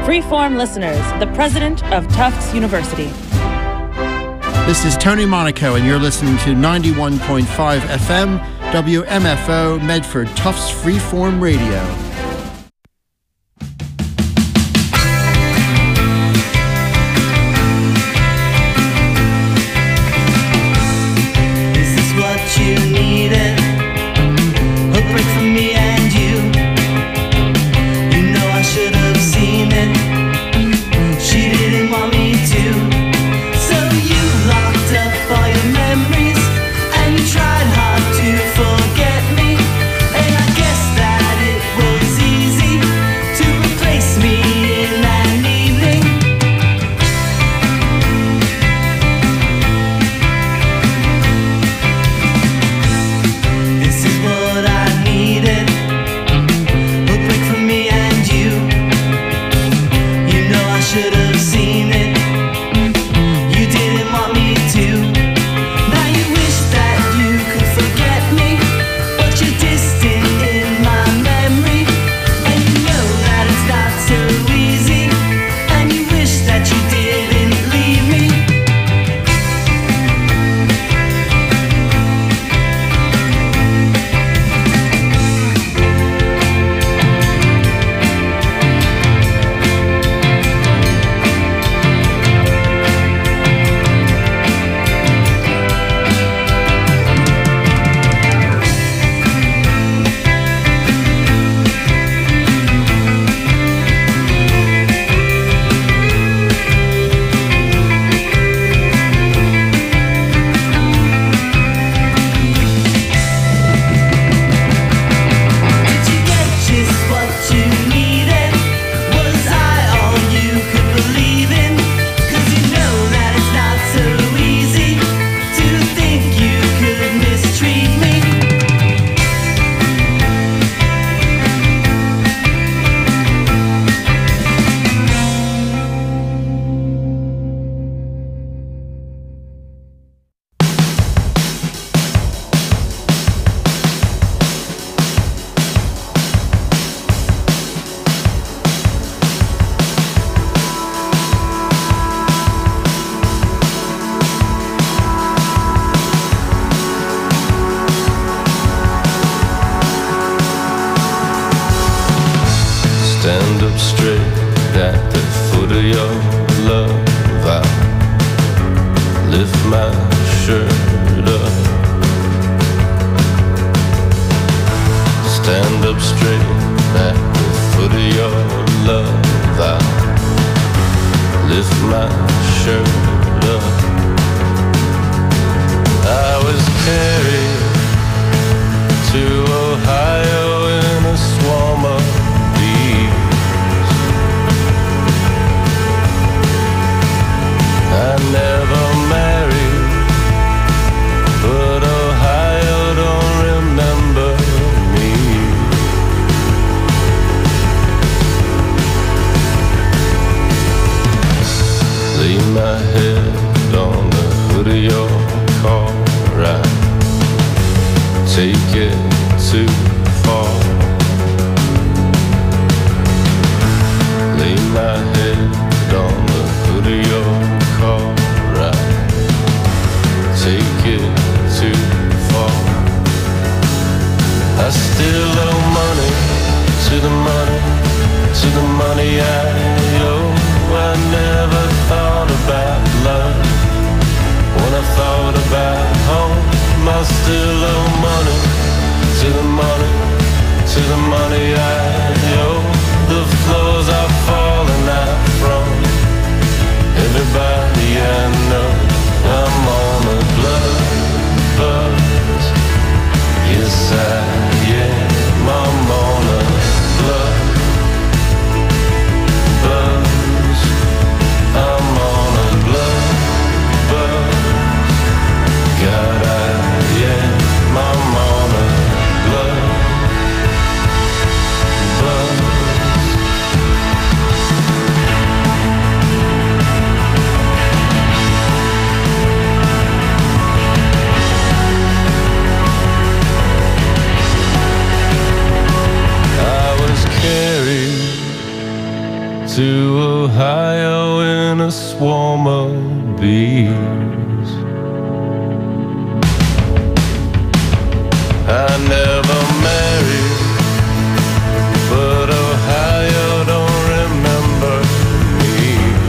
Freeform listeners, the president of Tufts University. This is Tony Monaco, and you're listening to 91.5 FM, WMFO, Medford, Tufts Freeform Radio. Is this what you needed? A break from me and you. You know I should have seen it. She didn't want me to. So you locked up all your memories, and you tried hard to forget me. And I guess that it was easy to replace me in an evening. This is what I needed, a break from me and you. You know I should have seen it. You didn't want me to. Now you wish that you could forget me, but you're distant in my memory. And you know that it's not so easy. And you wish that you didn't leave me. Did you get just what you needed? Was I all you could believe in? 'Cause you know that it's not so easy to think you could mistreat me. Stand up straight at the foot of your love. I'll lift my shirt up. Stand up straight at the foot of your love. I'll lift my shirt up. I was carried to Ohio in a swarm of bees. I never married, but Ohio don't remember me. Lay my head on the hood of your car. I take it too far. Lay my head on the hood of your car. I take it too far. I still owe money to the money, to the money I owe. I never thought about love when I thought about home. I still owe money to the money, to the money I owe. The floors are falling out to Ohio in a swarm of bees. I never married, but Ohio don't remember me.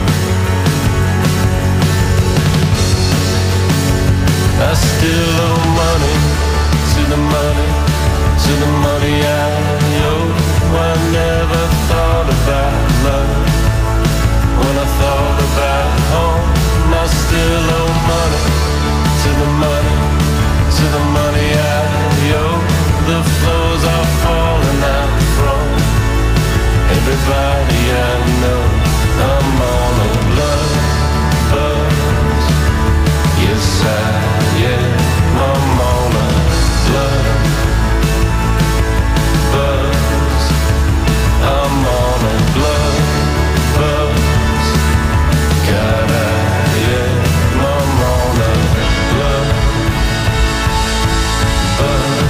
I still owe money to the money, to the money I owe. I never thought about love when I thought about home. I still owe money to the money, to the money I owe. The floors are falling out from everybody I know. I'm on a blood buzz. Yes, I am. I'm on a blood buzz. I'm on a blood buzz. God, I am. I'm on a blood buzz.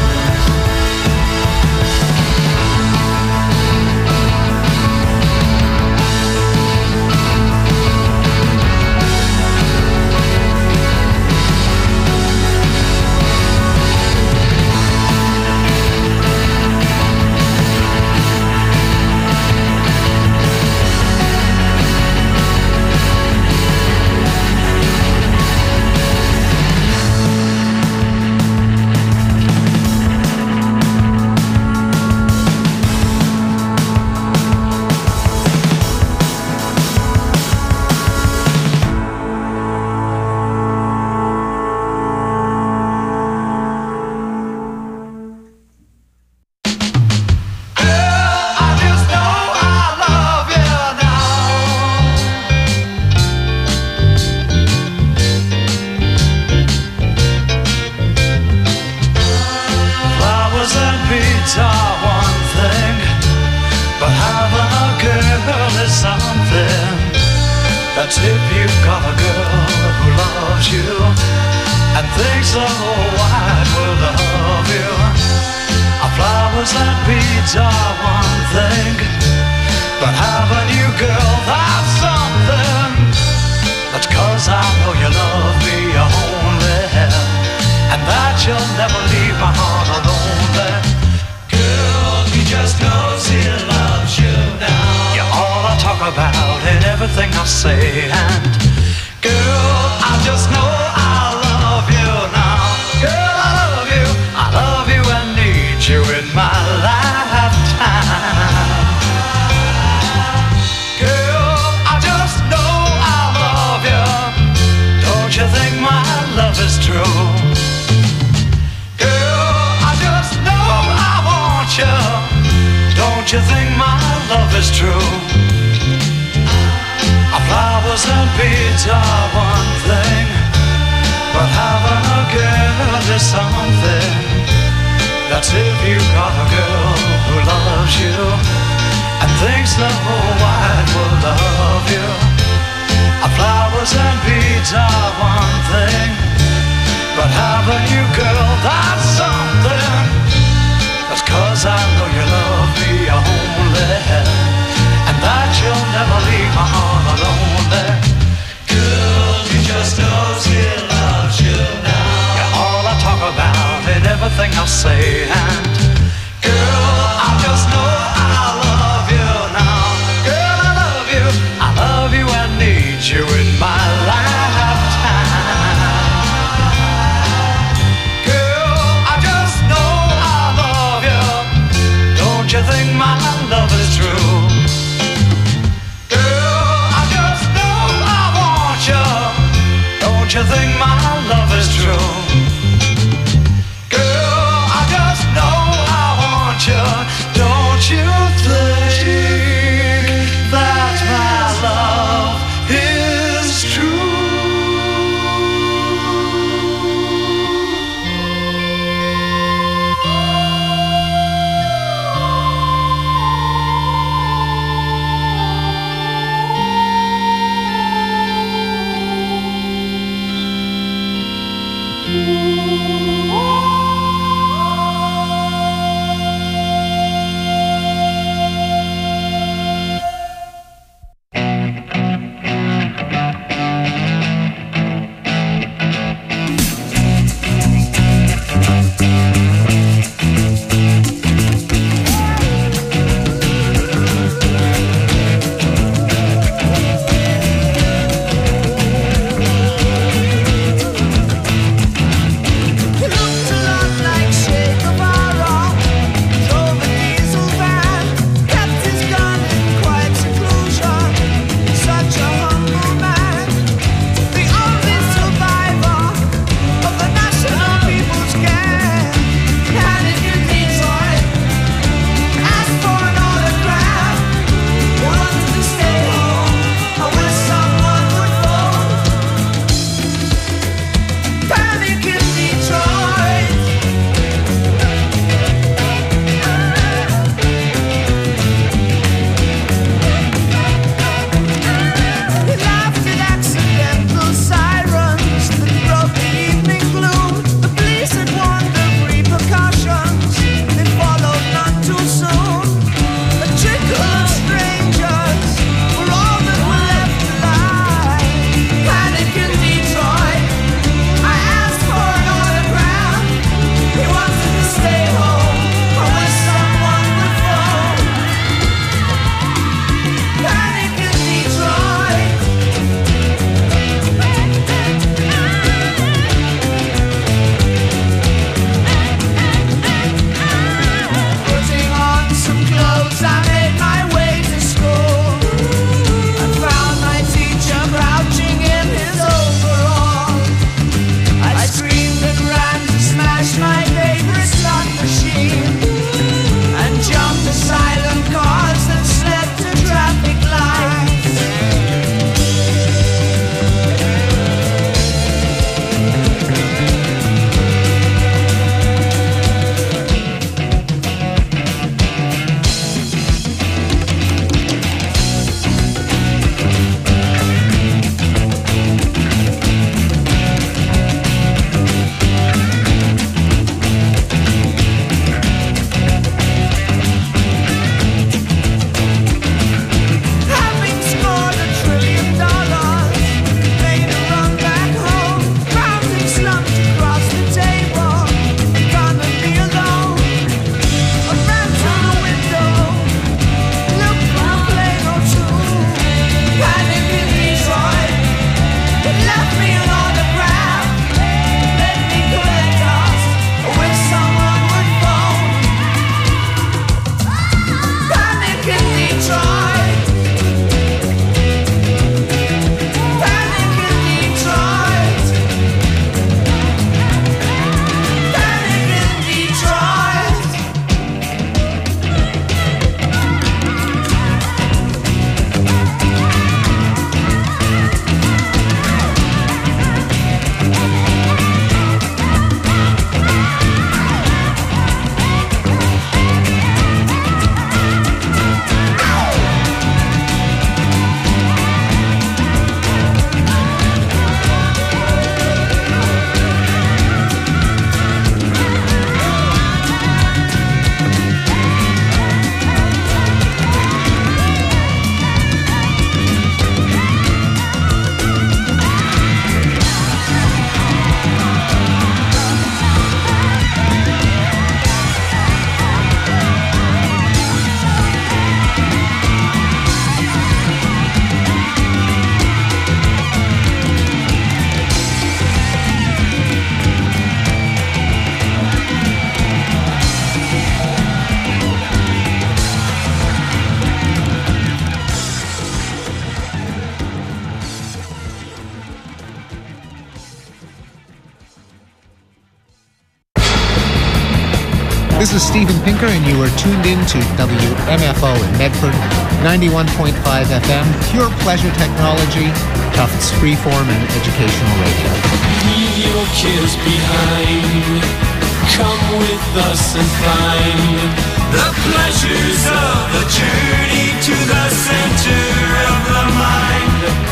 This is Steven Pinker, and you are tuned in to WMFO in Medford, 91.5 FM, pure pleasure technology, Tufts freeform and educational radio. Leave your cares behind. Come with us and find the pleasures of the journey to the center of the mind.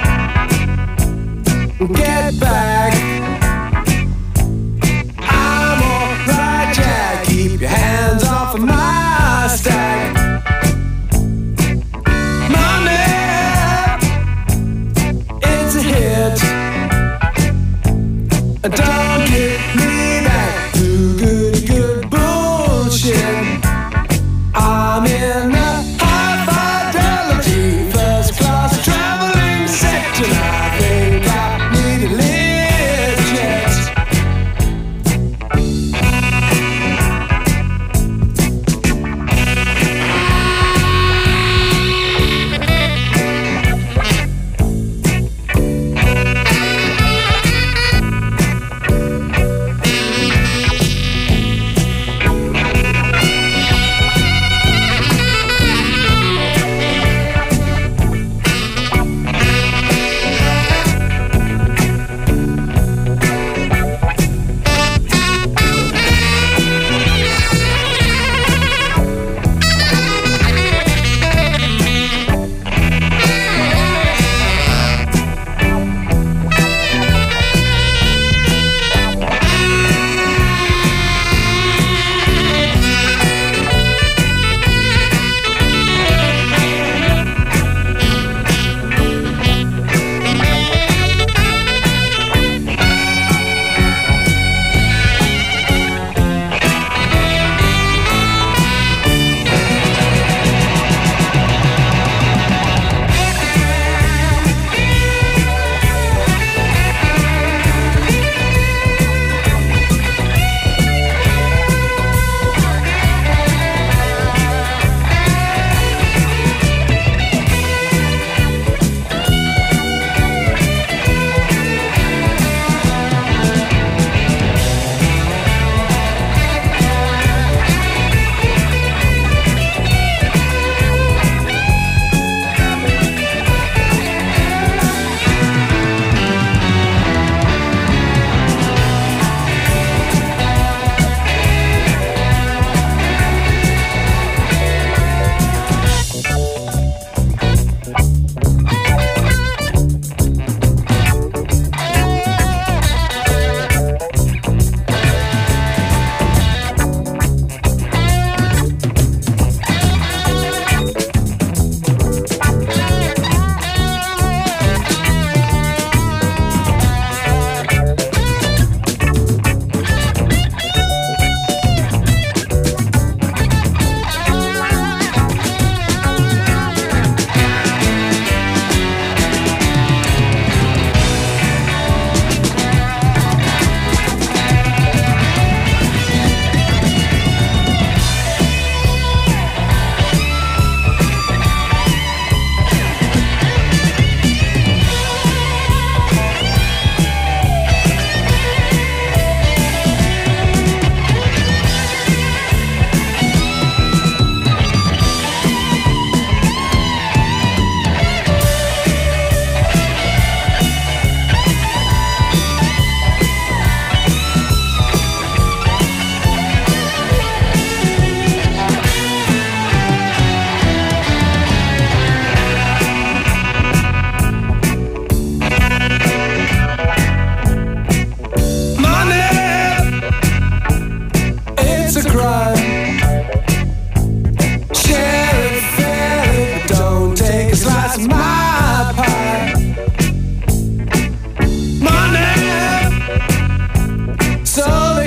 Get back. I'm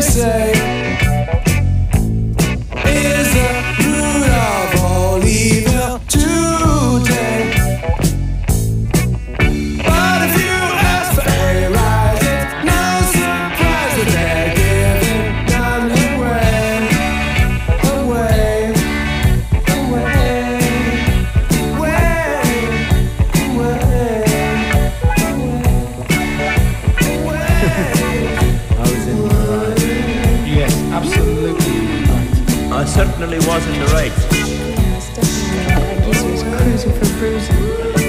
say is the root of all evil today. But if you ask for a rise, it's no surprise that they're giving none away, away, I was in the right. Yes, absolutely right. I certainly was in the right. It's definitely right. I guess he was cruising for bruising.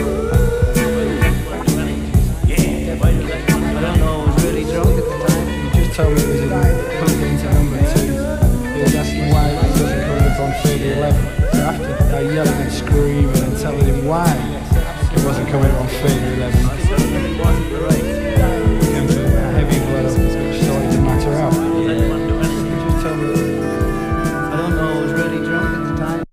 I don't know, I was really drunk at the time. You just told me it was plugged into number 2. He was asking why it wasn't coming up on figure 11. So after I yelling and screaming and telling him why it wasn't coming up on figure 11, I certainly was in the right. and a heavy blood up which started to matter out. Anyone do anything? You just told me. I don't know, I was really drunk at the time.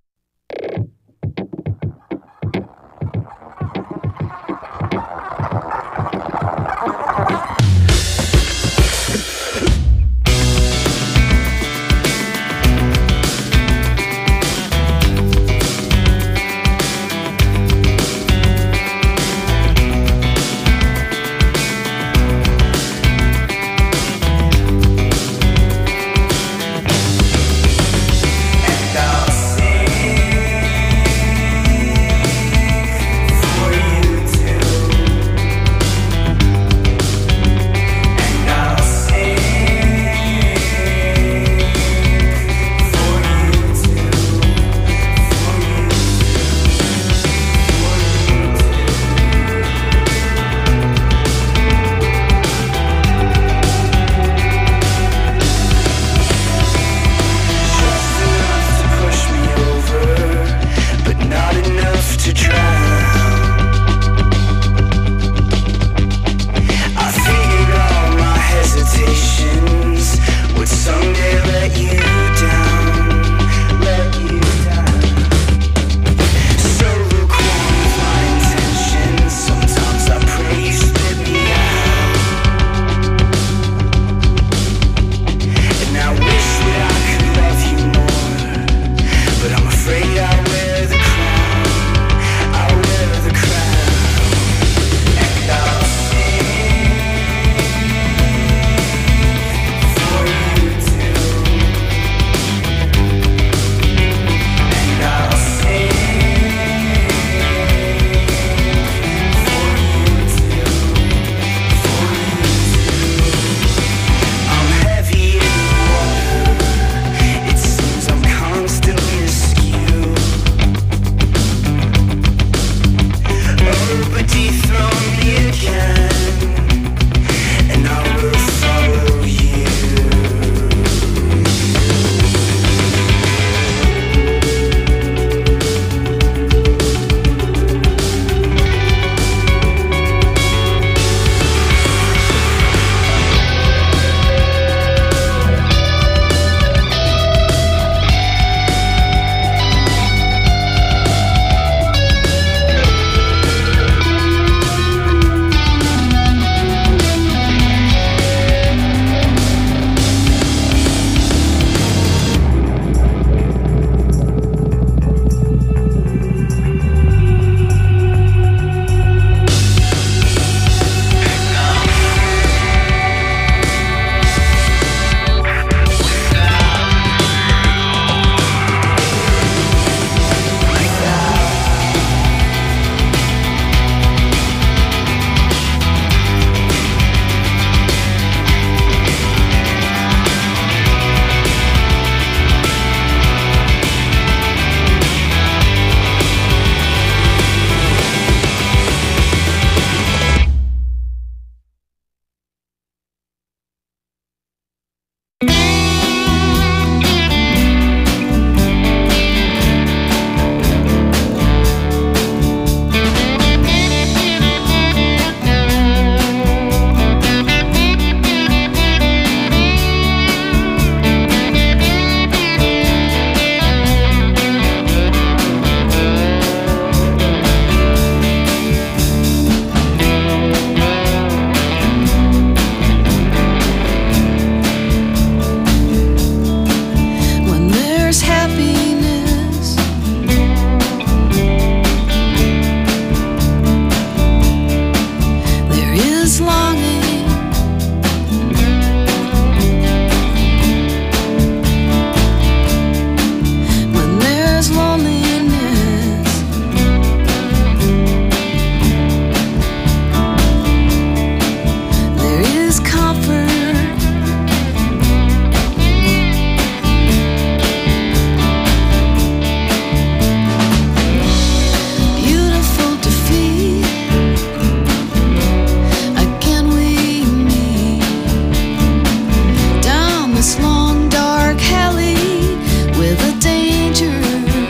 this long dark alley with a danger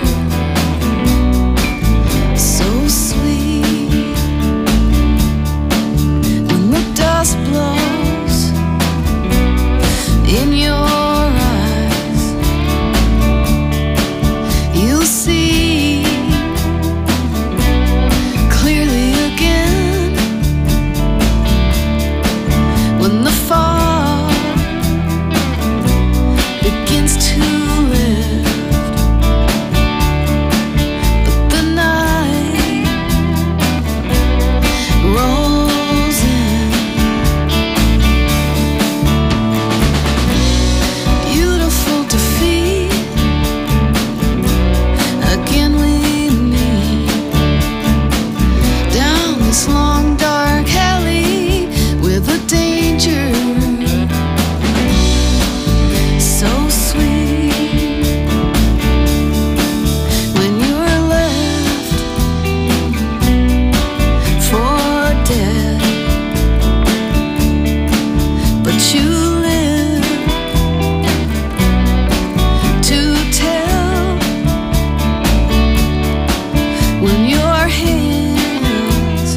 so sweet. When the dust blows in your eyes, you'll see clearly again. When the fog begins to lift, but the night rolls in. Beautiful defeat, again we meet down this long dark alley with a danger so sweet. When you're left for dead, but you live to tell. When your hands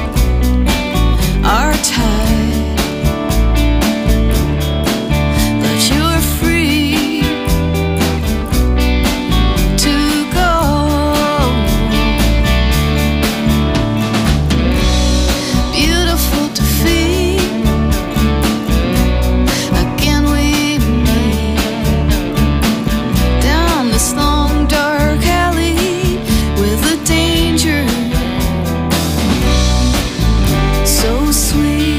are tied, but you're free to go. Beautiful defeat, again we meet down this long dark alley with a danger so sweet.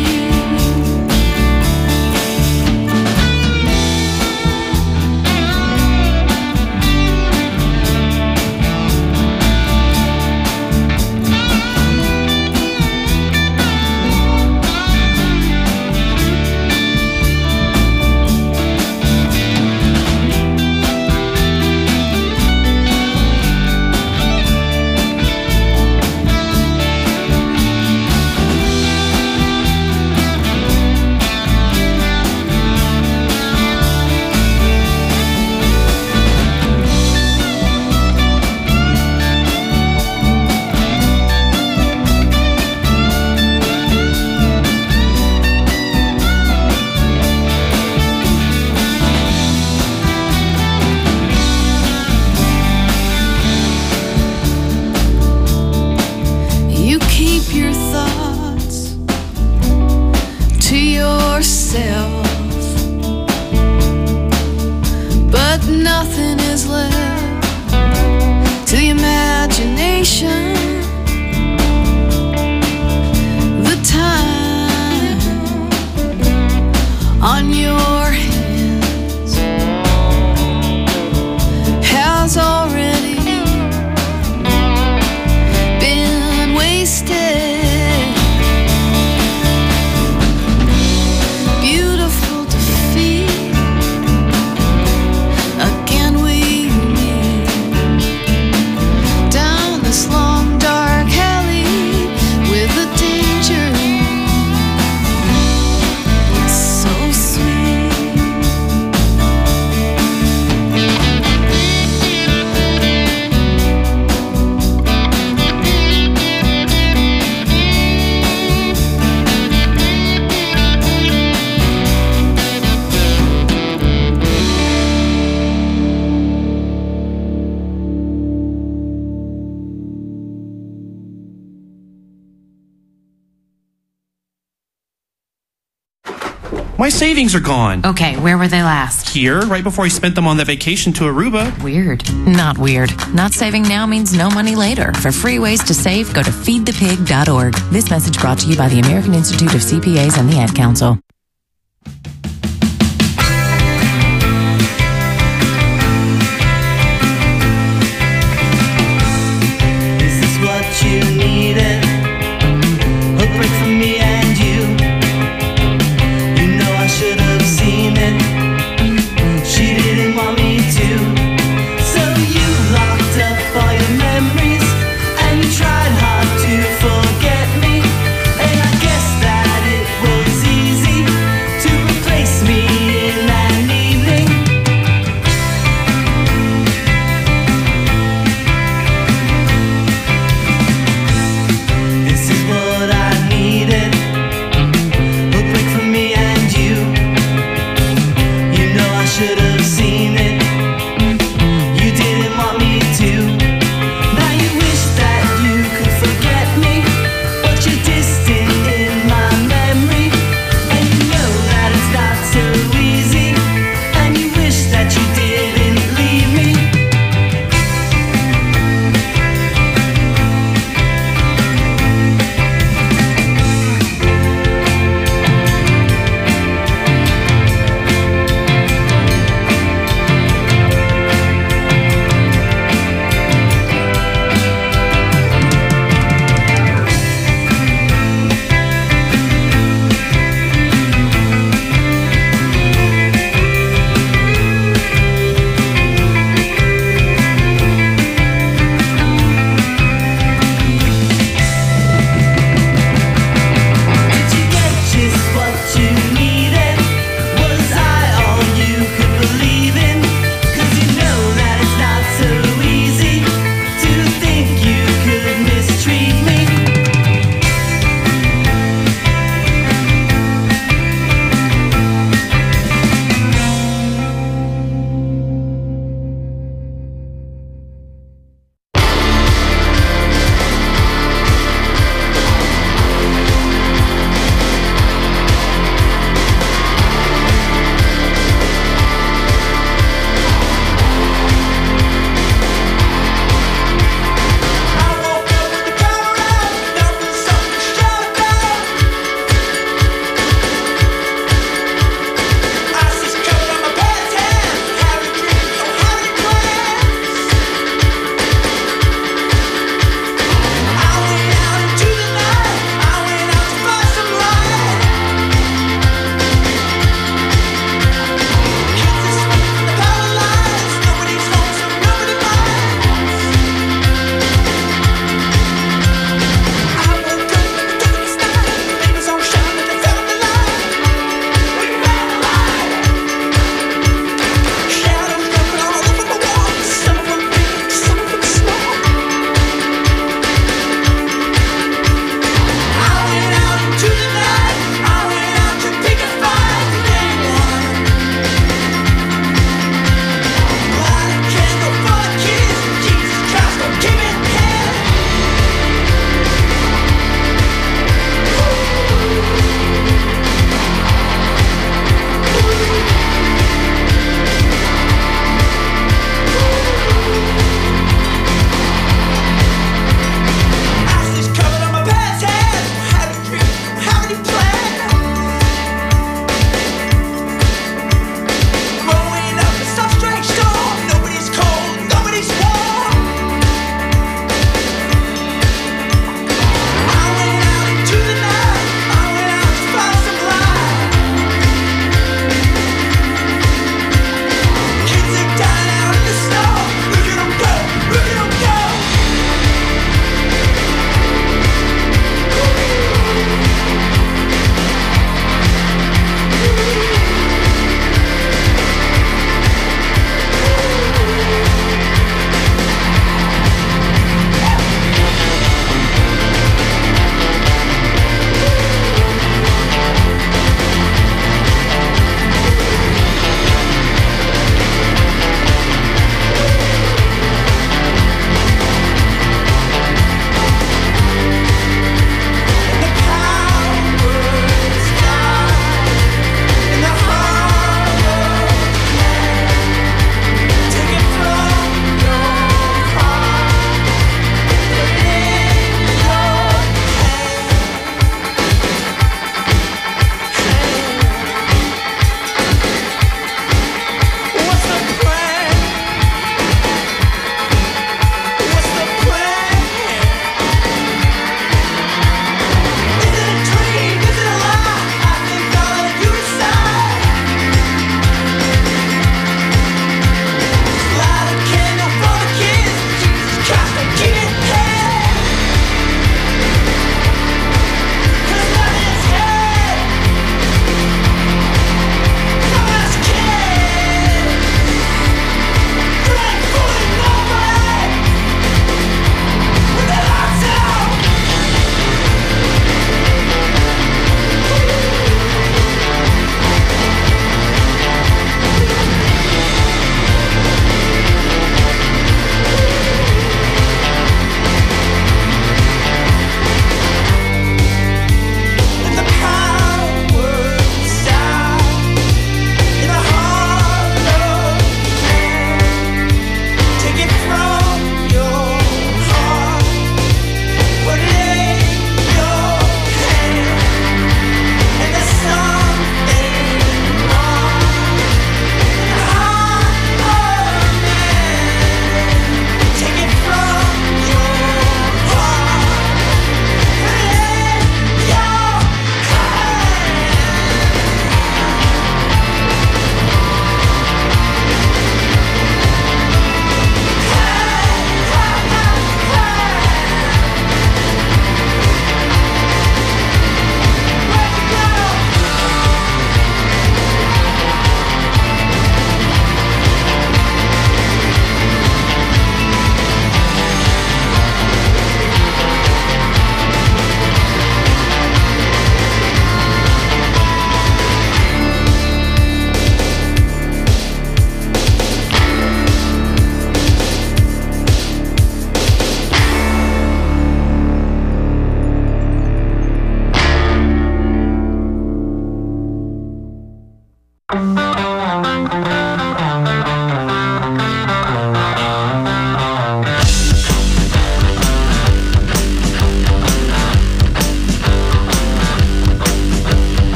You keep your thoughts to yourself, but nothing is left to the imagination. The time on your hands has already been wasted. Beautiful defeat, again we meet down this long dark alley with a danger so sweet. My savings are gone. Okay, where were they last? Here, right before I spent them on that vacation to Aruba. Weird. Not weird. Not saving now means no money later. For free ways to save, go to feedthepig.org. This message brought to you by the American Institute of CPAs and the Ad Council. Is this what you needed? A break from me and you. You know I should have seen it. She didn't want me to. So you locked up all your memories and you tried hard to forget me. And I guess that it was easy.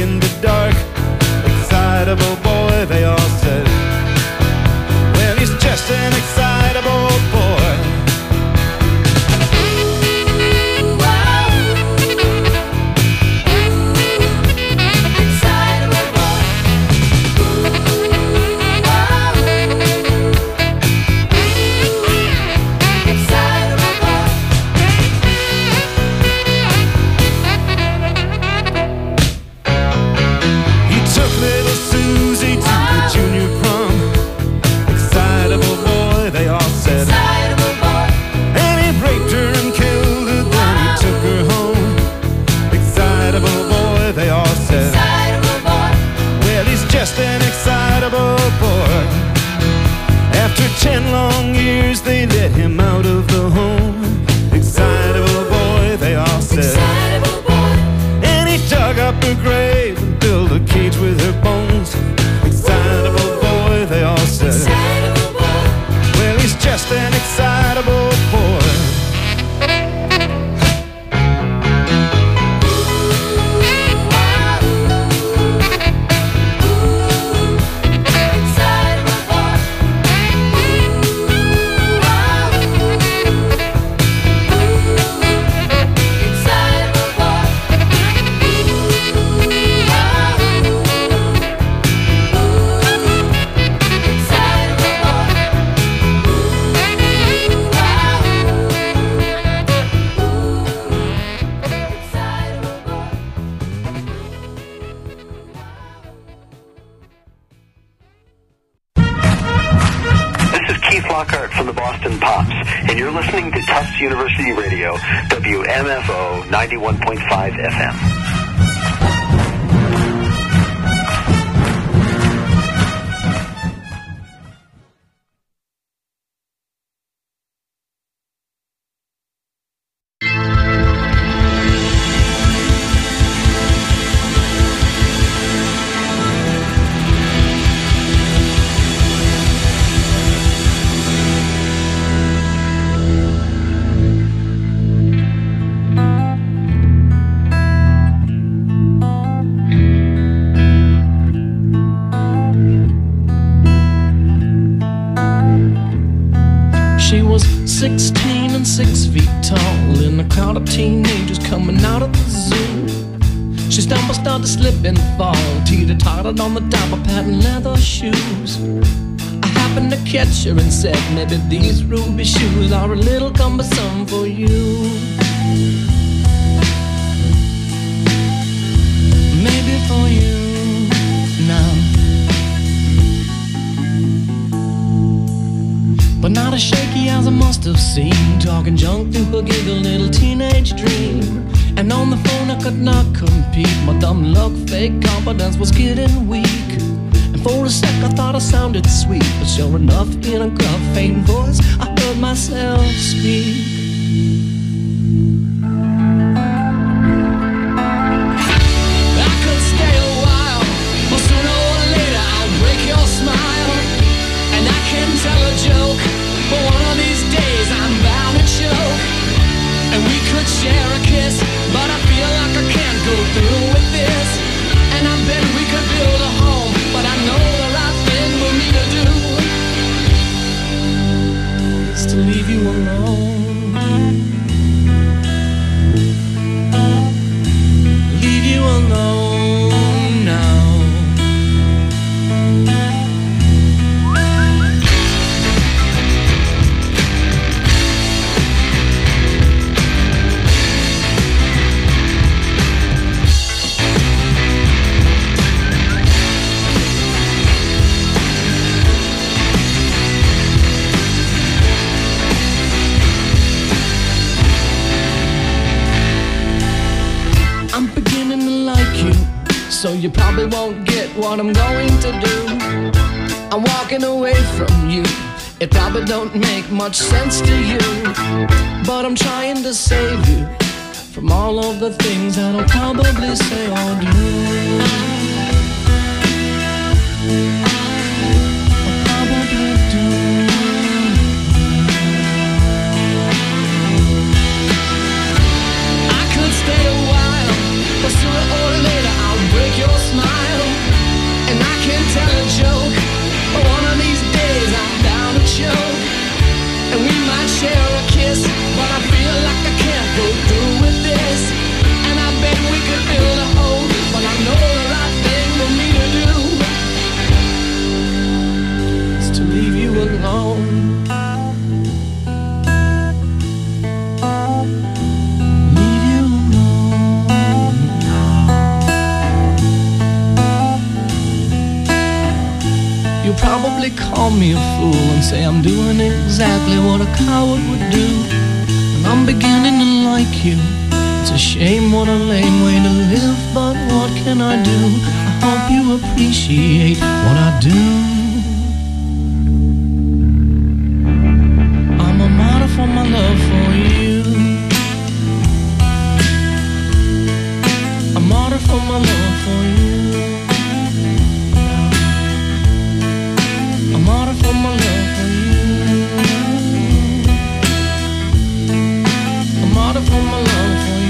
in the dark. Excitable boy, they all said. Well, he's just an excitable boy. Just an excitable boy. After 10 long years, they let him out of the home. Excitable boy, they all said. Excitable boy. And he dug up her grave and built a cage with her bones. Excitable boy, they all said. Excitable boy. Well, he's just an excitable boy. Listening to Tufts University Radio, WMFO 91.5 FM. She was 16 and 6 feet tall in a crowd of teenagers coming out of the zoo. She stumbled, started to slip and fall, teeter-tottered on the top of patent leather shoes. I happened to catch her and said, maybe these ruby shoes are a little cumbersome for you. Maybe for you now, but not as shaky as I must have seemed, talking junk to forgive a little teenage dream. And on the phone I could not compete, my dumb luck, fake confidence was getting weak. And for a sec I thought I sounded sweet, but sure enough in a gruff, faint voice I heard myself speak. I could stay a while, but sooner or later I'll break your smile. And I can tell a joke, but one of these days I'm bound to choke. And we could share a kiss, but I feel like I can't go through with this. And I bet we could build a home, but I know the right thing for me to do is to leave you alone. Leave you alone now. So you probably won't get what I'm going to do. I'm walking away from you. It probably don't make much sense to you, but I'm trying to save you from all of the things that I'll probably say or do. I'll probably do. I could stay a while, but sooner or later I'll break your She'll probably call me a fool and say I'm doing exactly what a coward would do. And I'm beginning to like you. It's a shame, what a lame way to live, but what can I do? I hope you appreciate what I do. I'm a martyr for my love for you. A martyr for my love for you. A martyr for my love for you. A martyr for my love for you.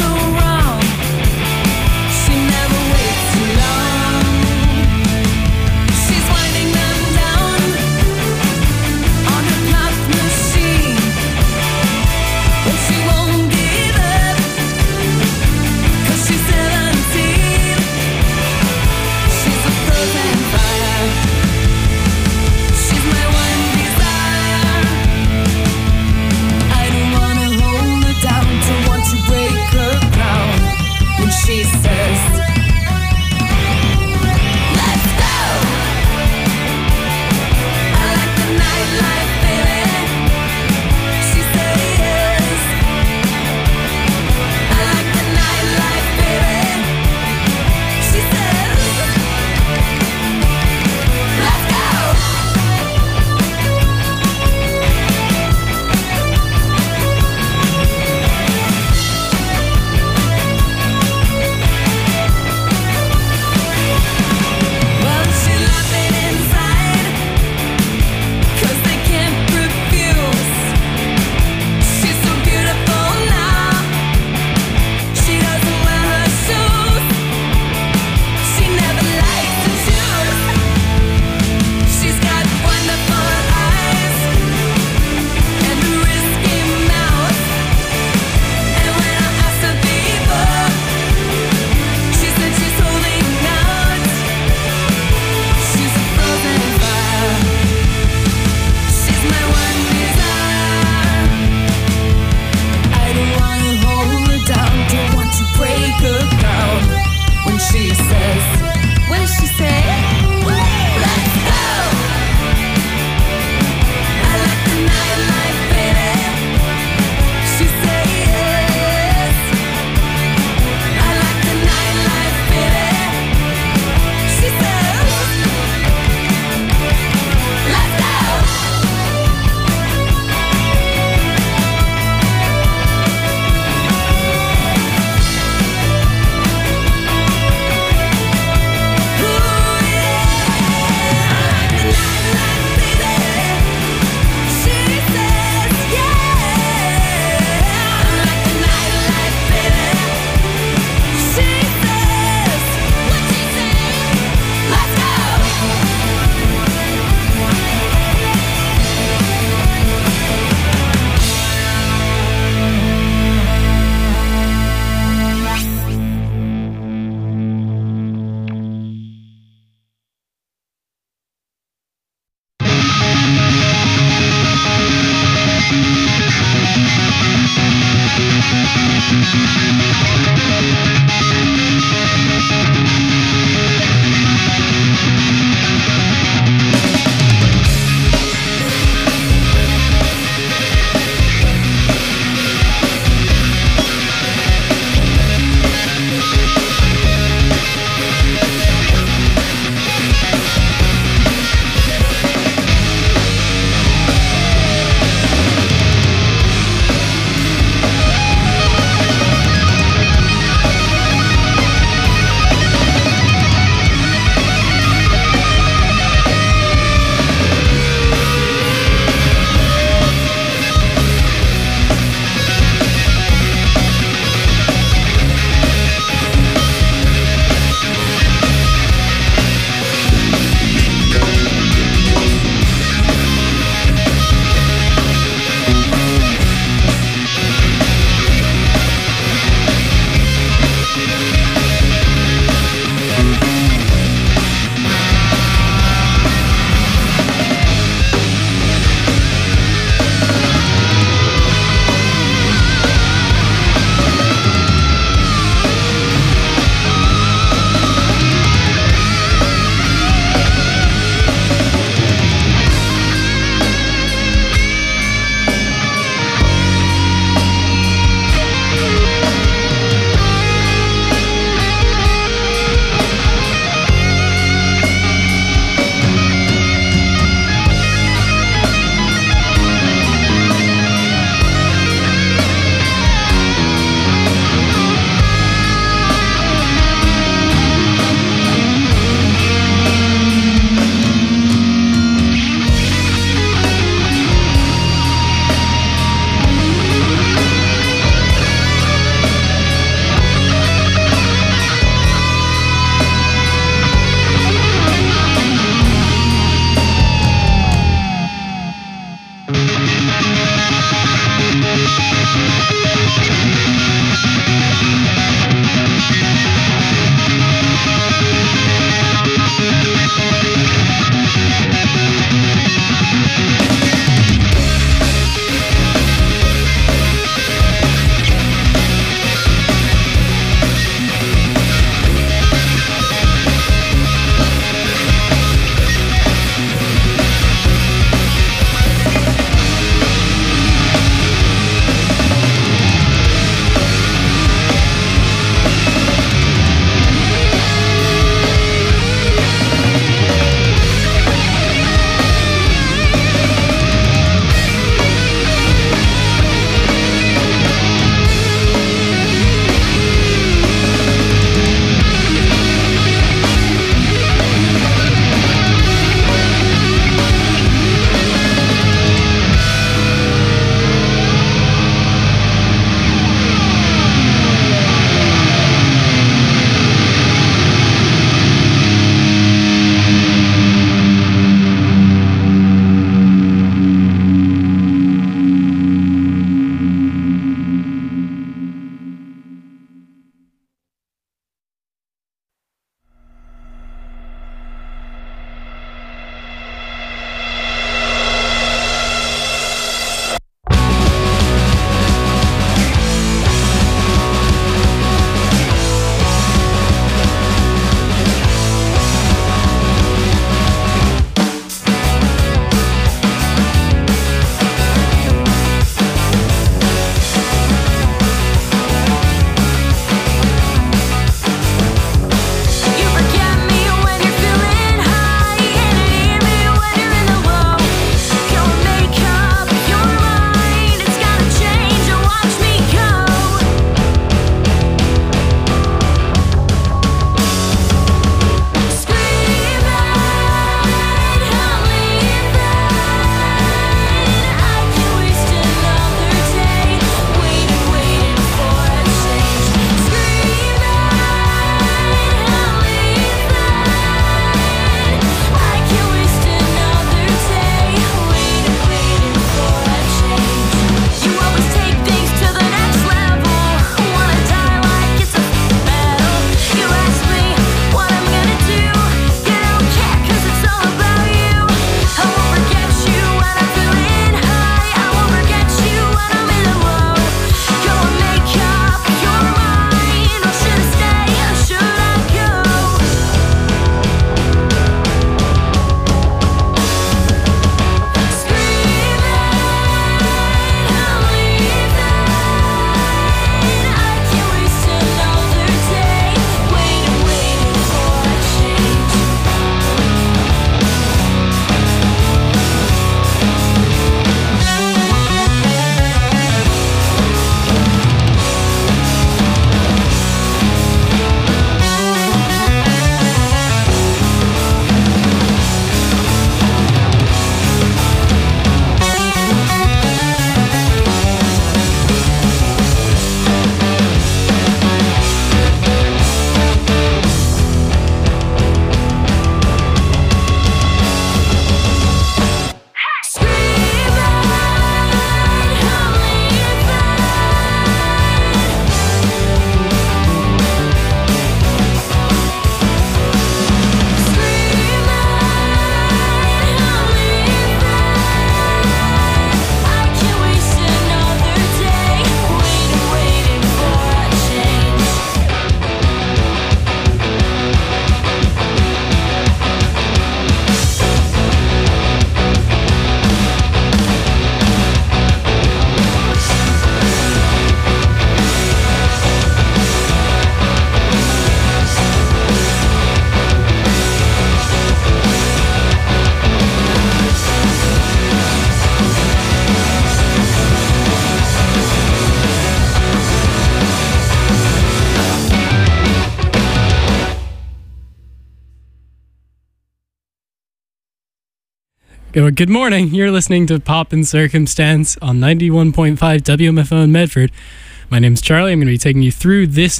Good morning. You're listening to Pop and Circumstance on 91.5 WMFO in Medford. My name's Charlie. I'm going to be taking you through this